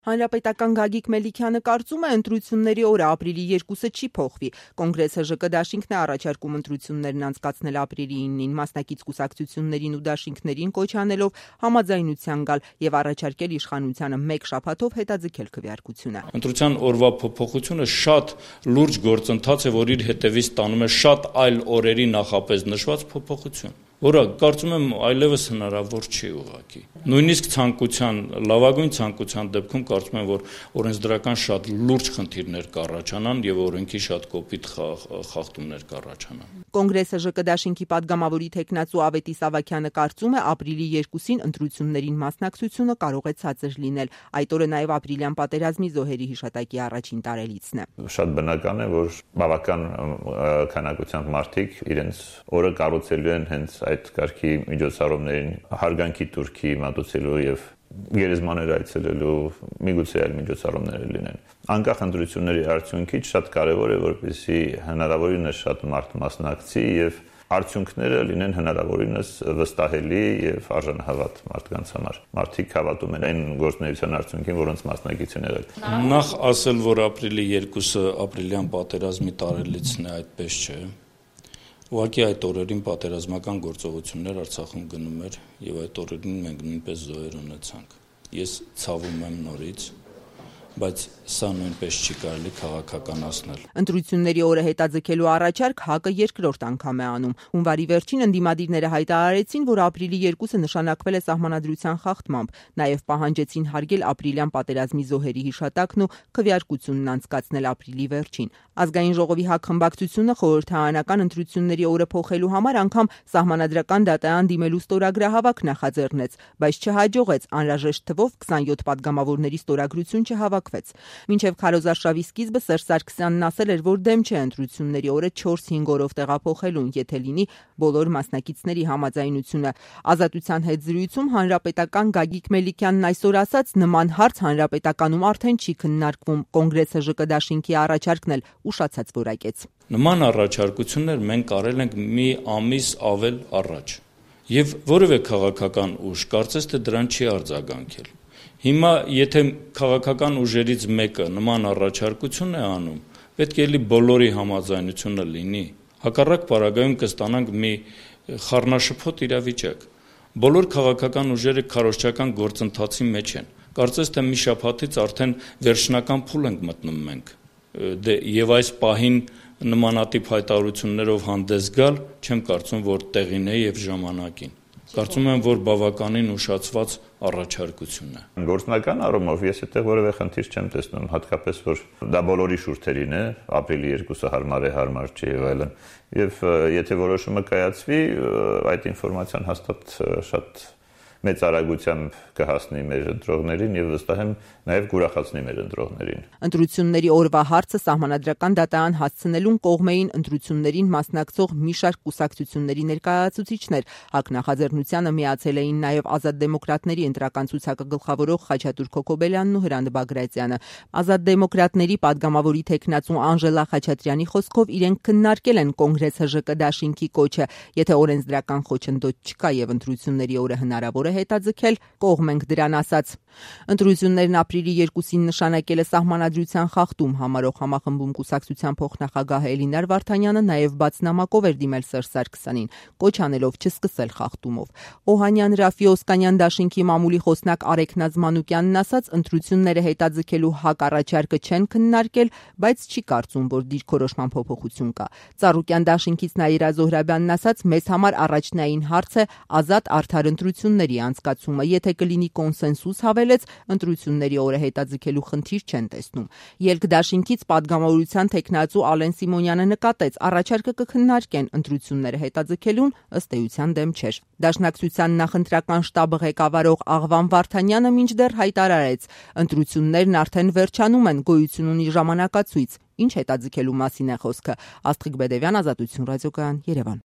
Հանրապետական Գագիկ Մելիքյանը կարծում է, ընտրությունների օրը ապրիլի 2-ը չի փոխվի։ Կոնգրեսը ԺԿ դաշինքն է առաջարկում ընտրություններն անցկացնել ապրիլի 9-ին, մասնակից կուսակցություններին ու դաշինքներին կոչ անելով համաձայնության գալ եւ առաջարկել իշխանությանը մեկ շաբաթով հետաձգել քվեարկությունը։ Ընտրության օրվա փոփոխությունը շատ լուրջ գործընթաց է, որ իր հետևից տանում է շատ այլ օրերի նախապես նշված փոփոխություն, որը կարծում եմ այլևս հնարավոր չի ուղղակի։ Նույնիսկ լավագույն ցանկության դեպքում կարծում եմ, որ օրենսդրական շատ լուրջ խնդիրներ կառաջանան եւ օրենքի շատ կոպիտ խախտումներ կառաջանան։ Կոնգրեսը ԺԿ դաշինքի падգամավորի թեկնածու Ավետիս Ավագյանը կարծում է, ապրիլի 2-ին ընտրություններին մասնակցությունը կարող է ցածր լինել։ Այդ օրը նաեւ ապրիլյան պատերազմի զոհերի հիշատակի առաջին տարելիցն է։ Շատ բնական է, որ բավական քանակությամբ մարդիկ իրենց օրը կառուցելու են հենց այդ կարգի միջոցառումներին, հարգանքի տուրքի մատուցելու եւ գերեզմաներ այցելելու, միգուցե այլ միջոցառումներ լինեն։ Անկախ ընտրությունների արդյունքից շատ կարեւոր է, որպեսզի հնարավորինս շատ մարդ մասնակցի եւ արդյունքները լինեն հնարավորինս վստահելի եւ արժանահավատ մարդկանց համար։ Մարդիկ հավատում են այն գործունեության արդյունքին, որոնց մասնակից են եղել։ Նախ ասել, որ ապրիլի 2-ը ապրիլյան պատերազմի տարելիցն է, այդպես չէ։ Ուղղակի այդ օրերին պատերազմական գործողություններ Արցախում գնում էր եւ այդ օրերին մենք նույնպես զոհեր ունեցանք։ Ես ցավում եմ նորից, բայց սա նույնպես չի կարելի քաղաքականացնել։ Ընտրությունների օրը հետաձգելու առաջարկ ՀԱԿ-ը երկրորդ անգամ է անում։ Հունվարի վերջին ընդդիմադիրները հայտարարեցին, որ ապրիլի 2-ը նշանակվել է սահմանադրության խախտմամբ, նաև պահանջեցին հարգել ապրիլյան պատերազմի զոհերի հիշատակն ու քվեարկությունն անցկացնել ապրիլի վերջին։ Ազգային ժողովի ՀԱԿ խմբակցությունը խորհրդարանական ընտրությունների օրը փոխելու համար անգամ սահմանադրական դատայան դիմելու ստորագրահավաք նախաձեռնեց, բայց չհաջողեց, անհրաժեշտ թվով 27 падգամավորների ստորագրություն չհավաքվեց։ Մինչև քարոզարշավի սկիզբը Սերժ Սարգսյանն ասել էր, որ դեմ չէ ընտրությունների օրը 4-5 օրով տեղափոխելուն, եթե լինի բոլոր մասնակիցների համաձայնությունը։ Ազատության հետ զրույցում հանրապետական Գագիկ Մելիքյանն այսօր ասաց, նման հարց հանրապետականում արդեն չի քննարկվում, կոնգրեսը ԺԿ դաշինքի առաջարկն էլ ուշացած որակեց։ Նման առաջարկություններ մենք արել ենք մի ամիս ավել առաջ եւ որևէ քաղաքական ուժ կարծես թե դրան չի արձագանքել։ Հիմա եթե քաղաքական ուժերից մեկը նման առաջարկություն է անում, պետք է բոլորի համաձայնությունը լինի։ Հակառակ պարագայում կստանանք մի խառնաշփոթ իրավիճակ։ Բոլոր քաղաքական ուժերը քարոզչական գործընթացի մեջ են։ Կարծես թե մի շաբաթից արդեն վերջնական փուլ ենք մտնում մենք։ Եվ այս պահին նմանատիպ հայտարարություններով հանդես գալ, չեմ կարծում, որ տեղին է եւ ժամանակին։ Կարծում եմ, որ բավականին ուշացված առաջարկություն է։ Գործնական առումով ես այդտեղ որևէ խնդիր չեմ տեսնում, հատկապես որ դա բոլորի շուրթերին է, ապրիլի 2-ը հարմար է, հարմար չի եւ այլն։ Եվ եթե որոշումը կայացվի, այդ ինֆորմացիան հաստատ շատ մեծ արագությամբ կհասնի մեր ընտրողներին եւ վստահ եմ նաեւ կուրախացնի մեր ընտրողներին։ Ընտրությունների օրվա հարցը սահմանադրական դատայան հասցնելուն կողմեին ընտրություններին մասնակցող մի շարք կուսակցությունների ներկայացուցիչներ, ՀԱԿ նախաձեռնությանը միացել էին նաեւ Ազատ դեմոկրատների ընտրական ցուցակը գլխավորող Խաչատուր Քոքոբելյանն ու Հրանտ Բագրատյանը։ Ազատ դեմոկրատների падգամավորի թեկնածու Անժելա Խաչատրյանի խոսքով իրենք քննարկել են կոնգրեսը ԺԿ դաշինքի կոչը, եթե օրենսդրական խոչընդոտ չկա եւ ընտրությունների օրը հնարավոր է հետաձգել, կողմ ենք դրան ասաց։ Ընտրություններն ապրիլի 2-ին նշանակել է սահմանադրության խախտում, համարող համախմբում կուսակցության փոխնախագահ Էլինար Վարդանյանը նաև բաց նամակով էր դիմել Սերժ Սարգսյանին, կոչ անելով չսկսել խախտումով։ Օհանյան Ռաֆի Օսկանյան դաշինքի մամուլի խոսնակ Արեգ Նազմանուկյանն ասաց, ընտրությունները հետաձգելու ՀԱԿ առաջարկը չեն քննարկել, բայց չի կարծում, որ դիրքորոշման փոփոխություն կա։ Ծառուկյան դաշինքից Նաիրա Զոհրաբյանն ասաց, մեզ համար առաջնային հարց է ազատ արդար ընտրությունների անցկացումը, եթե կլինի կոնսենսուս հավելեց, ընտրությունների օրը հետաձգելու խնդիր չեն տեսնում։ Ելք դաշինքից падգամավորության թեկնածու Ալեն Սիմոնյանը նկատեց, առաջարկը կքննարկեն, ընտրությունները հետաձգելուն ըստ էության դեմ չէր։ Դաշնակցության նախընտրական շտաբը ղեկավարող Աղվան Վարդանյանը մինչդեռ հայտարարեց, ընտրություններն արդեն վերջանում են, գոյություն ունի ժամանակացույց, ինչ հետաձգելու մասին է խոսքը։ Աստղիկ Բեդևյան, Ազատություն ռադիոկայան, Երևան։